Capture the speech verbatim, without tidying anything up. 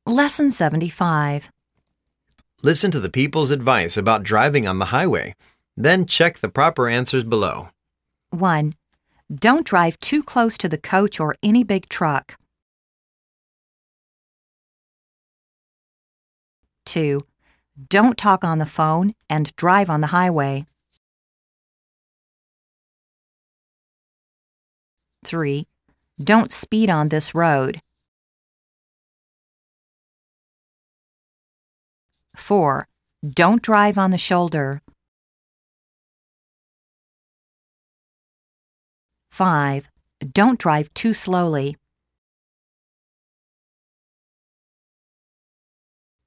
Lesson seventy-five. Listen to the people's advice about driving on the highway. Then check the proper answers below. one. Don't drive too close to the coach or any big truck. two. Don't talk on the phone and drive on the highway. three. Don't speed on this road. four. Don't drive on the shoulder. five. Don't drive too slowly.